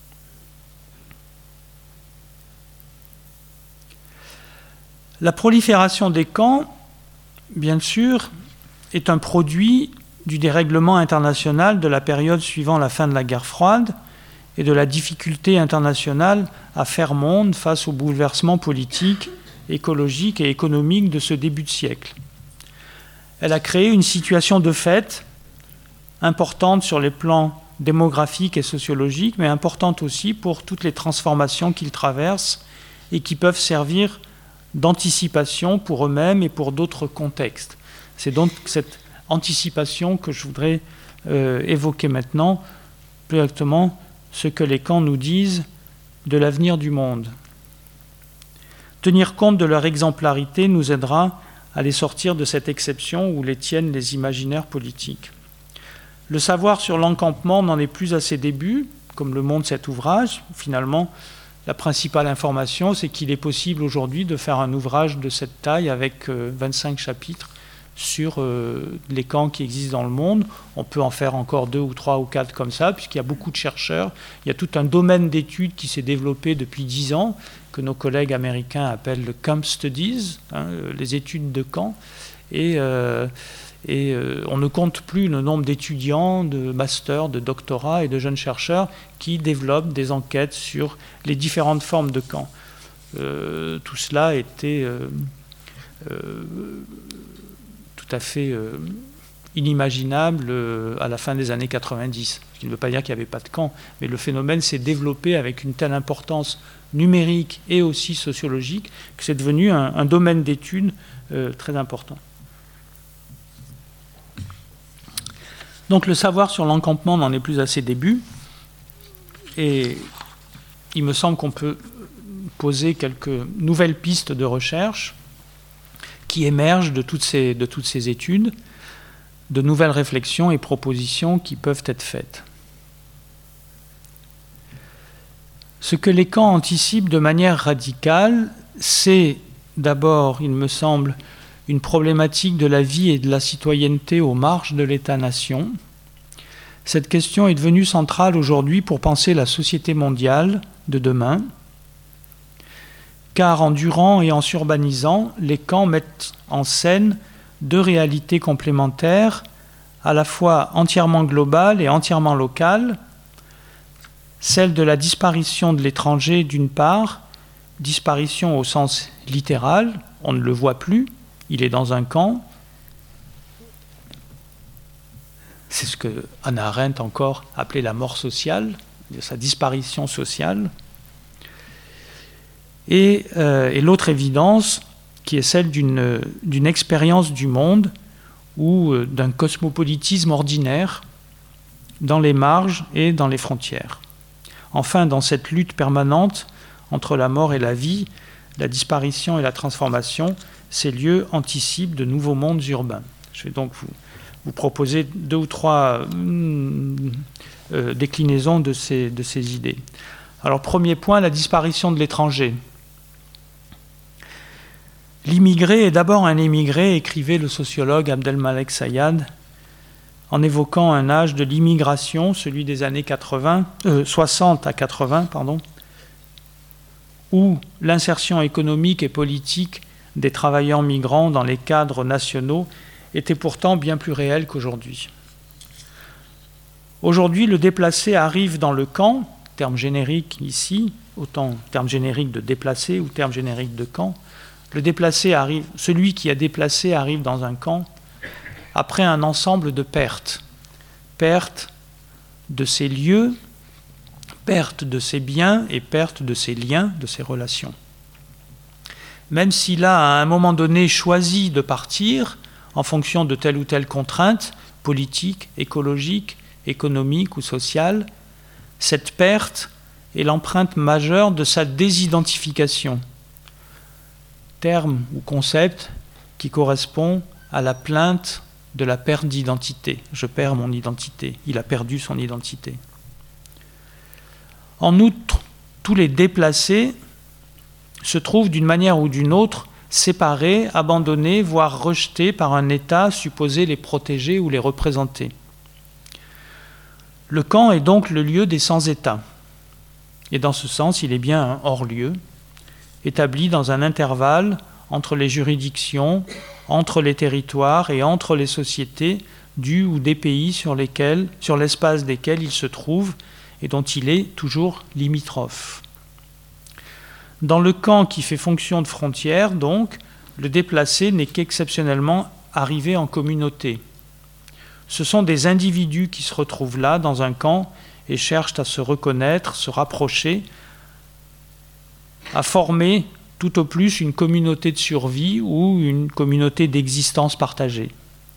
La prolifération des camps, bien sûr, est un produit du dérèglement international de la période suivant la fin de la guerre froide et de la difficulté internationale à faire monde face aux bouleversements politiques, écologiques et économiques de ce début de siècle. Elle a créé une situation de fait importante sur les plans démographiques et sociologiques, mais importante aussi pour toutes les transformations qu'ils traversent et qui peuvent servir d'anticipation pour eux-mêmes et pour d'autres contextes. C'est donc cette anticipation que je voudrais évoquer maintenant, plus exactement ce que les camps nous disent de l'avenir du monde. Tenir compte de leur exemplarité nous aidera à les sortir de cette exception où les tiennent les imaginaires politiques. Le savoir sur l'encampement n'en est plus à ses débuts, comme le montre cet ouvrage. Finalement, la principale information, c'est qu'il est possible aujourd'hui de faire un ouvrage de cette taille avec 25 chapitres sur les camps qui existent dans le monde. On peut en faire encore 2 ou 3 ou 4 comme ça, puisqu'il y a beaucoup de chercheurs. Il y a tout un domaine d'études qui s'est développé depuis 10 ans, que nos collègues américains appellent le Camp Studies, les études de camps. Et on ne compte plus le nombre d'étudiants, de masters, de doctorats et de jeunes chercheurs qui développent des enquêtes sur les différentes formes de camps. Tout cela était tout à fait inimaginable à la fin des années 90. Ce qui ne veut pas dire qu'il n'y avait pas de camp, mais le phénomène s'est développé avec une telle importance numérique et aussi sociologique que c'est devenu un domaine d'études très important. Donc le savoir sur l'encampement n'en est plus à ses débuts, et il me semble qu'on peut poser quelques nouvelles pistes de recherche qui émergent de toutes ces études, de nouvelles réflexions et propositions qui peuvent être faites. Ce que les camps anticipent de manière radicale, c'est d'abord, il me semble, une problématique de la vie et de la citoyenneté aux marges de l'État-nation. Cette question est devenue centrale aujourd'hui pour penser la société mondiale de demain, car en durant et en s'urbanisant, les camps mettent en scène 2 réalités complémentaires, à la fois entièrement globales et entièrement locales, celle de la disparition de l'étranger d'une part, disparition au sens littéral, on ne le voit plus, il est dans un camp. C'est ce que Hannah Arendt encore appelait la mort sociale, sa disparition sociale. Et l'autre évidence, qui est celle d'une expérience du monde ou d'un cosmopolitisme ordinaire dans les marges et dans les frontières. Enfin, dans cette lutte permanente entre la mort et la vie, la disparition et la transformation, ces lieux anticipent de nouveaux mondes urbains. Je vais donc vous proposer 2 ou 3 déclinaisons de ces idées. Alors, premier point, la disparition de l'étranger. L'immigré est d'abord un émigré, écrivait le sociologue Abdelmalek Sayad, en évoquant un âge de l'immigration, celui des années 60 à 80, où l'insertion économique et politique des travailleurs migrants dans les cadres nationaux était pourtant bien plus réelle qu'aujourd'hui. Aujourd'hui, le déplacé arrive dans le camp, terme générique ici, autant terme générique de déplacé ou terme générique de camp. Le déplacé arrive, celui qui a déplacé arrive dans un camp après un ensemble de pertes. Perte de ses lieux, perte de ses biens et perte de ses liens, de ses relations. Même s'il a à un moment donné choisi de partir en fonction de telle ou telle contrainte politique, écologique, économique ou sociale, cette perte est l'empreinte majeure de sa désidentification. Terme ou concept qui correspond à la plainte de la perte d'identité. Je perds mon identité. Il a perdu son identité. En outre, tous les déplacés se trouvent d'une manière ou d'une autre séparés, abandonnés, voire rejetés par un État supposé les protéger ou les représenter. Le camp est donc le lieu des sans-État. Et dans ce sens, il est bien un hors-lieu, établi dans un intervalle entre les juridictions, entre les territoires et entre les sociétés du ou des pays sur l'espace desquels il se trouve et dont il est toujours limitrophe. Dans le camp qui fait fonction de frontière, donc, le déplacé n'est qu'exceptionnellement arrivé en communauté. Ce sont des individus qui se retrouvent là, dans un camp, et cherchent à se reconnaître, se rapprocher, à former tout au plus une communauté de survie ou une communauté d'existence partagée.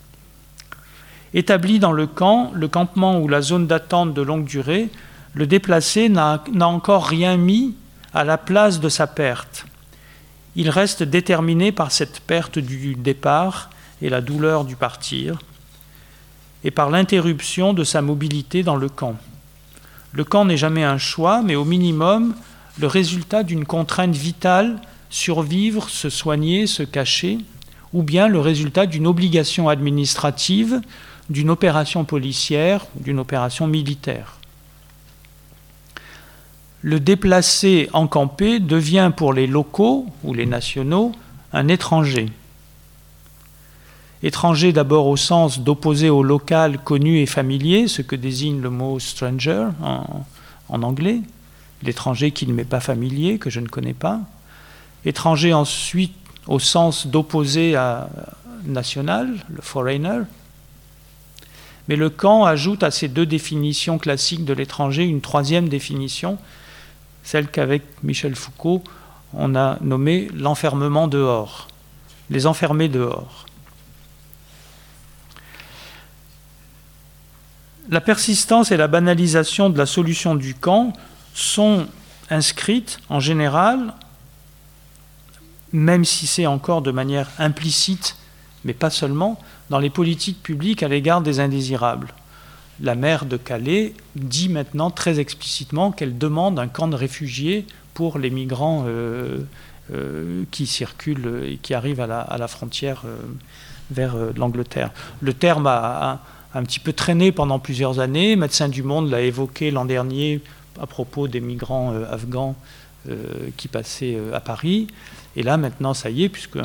Établi dans le camp, le campement ou la zone d'attente de longue durée, le déplacé n'a encore rien mis à la place de sa perte. Il reste déterminé par cette perte du départ et la douleur du partir, et par l'interruption de sa mobilité dans le camp. Le camp n'est jamais un choix, mais au minimum le résultat d'une contrainte vitale, survivre, se soigner, se cacher, ou bien le résultat d'une obligation administrative, d'une opération policière ou d'une opération militaire. Le déplacé encampé devient pour les locaux ou les nationaux un étranger. Étranger d'abord au sens d'opposé au local connu et familier, ce que désigne le mot stranger en anglais, l'étranger qui ne m'est pas familier, que je ne connais pas. Étranger ensuite au sens d'opposé à national, le foreigner. Mais le camp ajoute à ces deux définitions classiques de l'étranger une troisième définition, celle qu'avec Michel Foucault, on a nommé l'enfermement dehors, les enfermés dehors. La persistance et la banalisation de la solution du camp sont inscrites en général, même si c'est encore de manière implicite, mais pas seulement, dans les politiques publiques à l'égard des indésirables. La maire de Calais dit maintenant très explicitement qu'elle demande un camp de réfugiés pour les migrants qui circulent et qui arrivent à la frontière vers l'Angleterre. Le terme a un petit peu traîné pendant plusieurs années. Médecins du Monde l'a évoqué l'an dernier à propos des migrants afghans qui passaient à Paris. Et là, maintenant, ça y est, puisque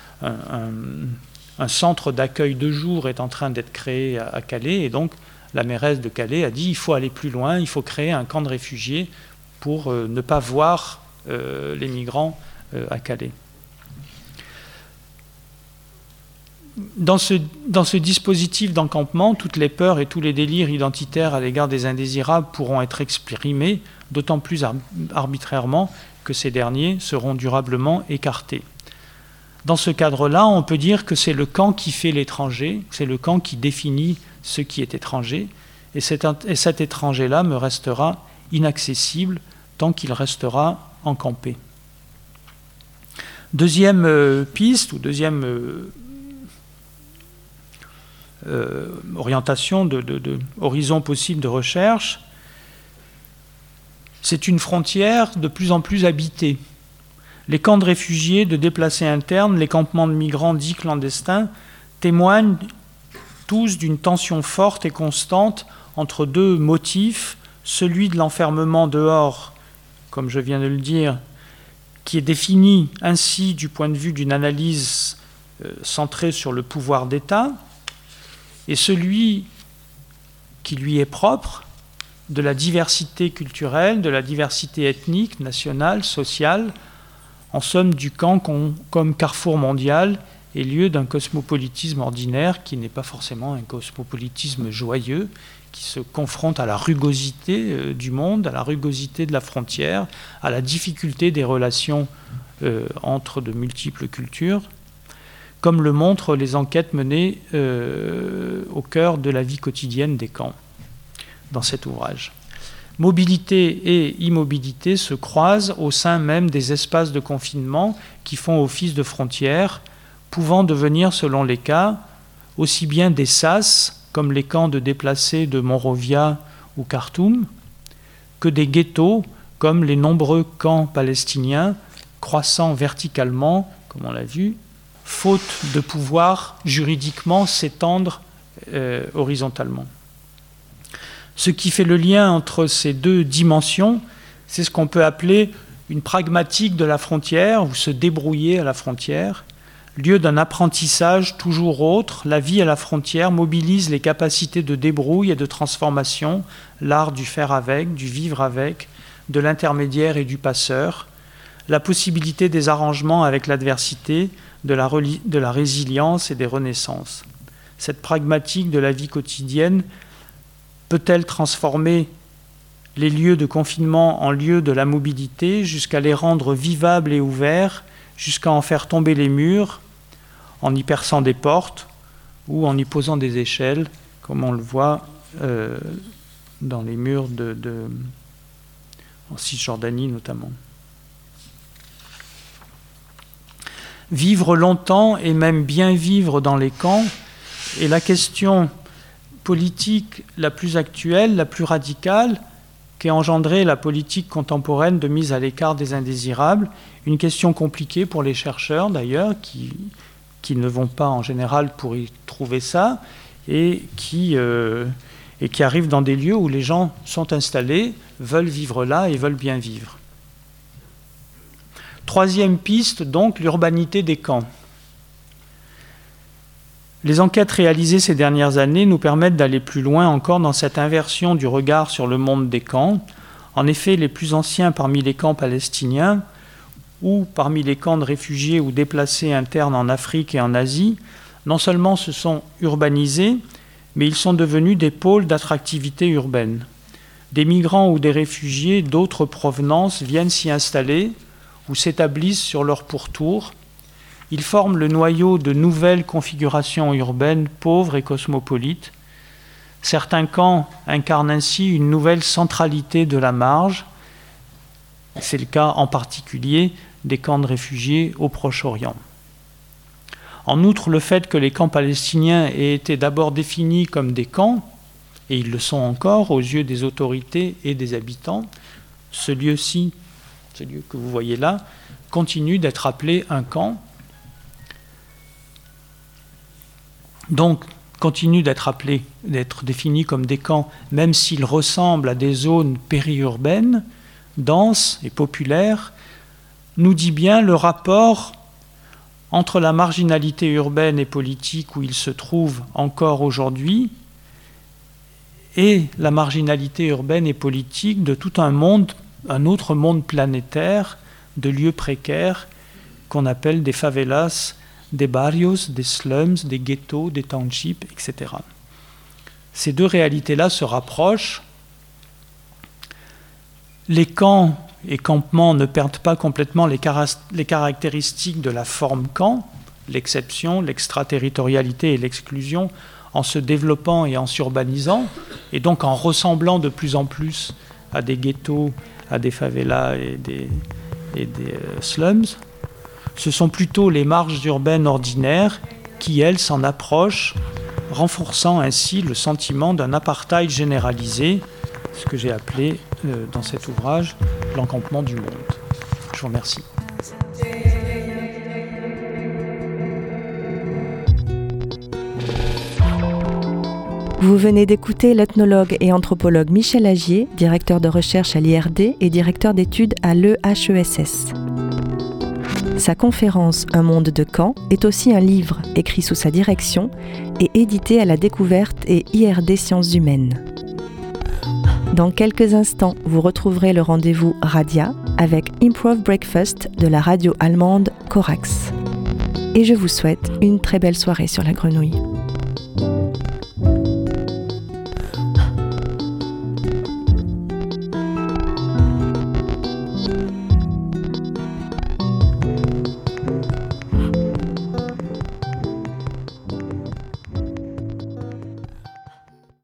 un centre d'accueil de jour est en train d'être créé à Calais. Et donc, la mairesse de Calais a dit il faut aller plus loin, il faut créer un camp de réfugiés pour ne pas voir les migrants à Calais. Dans ce dispositif d'encampement, toutes les peurs et tous les délires identitaires à l'égard des indésirables pourront être exprimés, d'autant plus arbitrairement que ces derniers seront durablement écartés. Dans ce cadre-là, on peut dire que c'est le camp qui fait l'étranger, c'est le camp qui définit ce qui est étranger, et cet étranger-là me restera inaccessible tant qu'il restera encampé. Deuxième piste, ou deuxième orientation, horizon possible de recherche, c'est une frontière de plus en plus habitée. Les camps de réfugiés, de déplacés internes, les campements de migrants dits clandestins témoignent tous d'une tension forte et constante entre deux motifs, celui de l'enfermement dehors, comme je viens de le dire, qui est défini ainsi du point de vue d'une analyse centrée sur le pouvoir d'État, et celui qui lui est propre de la diversité culturelle, de la diversité ethnique, nationale, sociale, en somme du camp comme carrefour mondial et lieu d'un cosmopolitisme ordinaire qui n'est pas forcément un cosmopolitisme joyeux, qui se confronte à la rugosité du monde, à la rugosité de la frontière, à la difficulté des relations entre de multiples cultures, comme le montrent les enquêtes menées au cœur de la vie quotidienne des camps dans cet ouvrage. Mobilité et immobilité se croisent au sein même des espaces de confinement qui font office de frontières, pouvant devenir, selon les cas, aussi bien des sas, comme les camps de déplacés de Monrovia ou Khartoum, que des ghettos, comme les nombreux camps palestiniens, croissant verticalement, comme on l'a vu, faute de pouvoir juridiquement s'étendre horizontalement. Ce qui fait le lien entre ces deux dimensions, c'est ce qu'on peut appeler une pragmatique de la frontière, ou se débrouiller à la frontière. Lieu d'un apprentissage toujours autre, la vie à la frontière mobilise les capacités de débrouille et de transformation, l'art du faire avec, du vivre avec, de l'intermédiaire et du passeur, la possibilité des arrangements avec l'adversité, de la résilience et des renaissances. Cette pragmatique de la vie quotidienne peut-elle transformer les lieux de confinement en lieux de la mobilité jusqu'à les rendre vivables et ouverts, jusqu'à en faire tomber les murs, en y perçant des portes ou en y posant des échelles, comme on le voit dans les murs en Cisjordanie notamment. Vivre longtemps et même bien vivre dans les camps est la question politique la plus actuelle, la plus radicale, qu'est engendrée la politique contemporaine de mise à l'écart des indésirables, une question compliquée pour les chercheurs d'ailleurs, qui ne vont pas en général pour y trouver ça, et qui arrivent dans des lieux où les gens sont installés, veulent vivre là et veulent bien vivre. Troisième piste, donc, l'urbanité des camps. Les enquêtes réalisées ces dernières années nous permettent d'aller plus loin encore dans cette inversion du regard sur le monde des camps. En effet, les plus anciens parmi les camps palestiniens ou parmi les camps de réfugiés ou déplacés internes en Afrique et en Asie, non seulement se sont urbanisés, mais ils sont devenus des pôles d'attractivité urbaine. Des migrants ou des réfugiés d'autres provenances viennent s'y installer ou s'établissent sur leur pourtour. Ils forment le noyau de nouvelles configurations urbaines pauvres et cosmopolites. Certains camps incarnent ainsi une nouvelle centralité de la marge. C'est le cas en particulier des camps de réfugiés au Proche-Orient. En outre, le fait que les camps palestiniens aient été d'abord définis comme des camps, et ils le sont encore aux yeux des autorités et des habitants, ce lieu-ci, ce lieu que vous voyez là, continue d'être appelé un camp. Donc, continue d'être défini comme des camps, même s'ils ressemblent à des zones périurbaines, denses et populaires, nous dit bien le rapport entre la marginalité urbaine et politique où ils se trouvent encore aujourd'hui et la marginalité urbaine et politique de tout un monde, un autre monde planétaire de lieux précaires qu'on appelle des favelas, des barrios, des slums, des ghettos, des townships, etc. Ces deux réalités-là se rapprochent. Les camps et campements ne perdent pas complètement les caractéristiques de la forme camp, l'exception, l'extraterritorialité et l'exclusion, en se développant et en s'urbanisant, et donc en ressemblant de plus en plus à des ghettos, à des favelas et des slums. Ce sont plutôt les marges urbaines ordinaires qui, elles, s'en approchent, renforçant ainsi le sentiment d'un apartheid généralisé, ce que j'ai appelé dans cet ouvrage l'encampement du monde. Je vous remercie. Vous venez d'écouter l'ethnologue et anthropologue Michel Agier, directeur de recherche à l'IRD et directeur d'études à l'EHESS. Sa conférence « Un monde de camps » est aussi un livre écrit sous sa direction et édité à la Découverte et IRD Sciences Humaines. Dans quelques instants, vous retrouverez le rendez-vous Radia avec Improv Breakfast de la radio allemande Corax. Et je vous souhaite une très belle soirée sur la grenouille.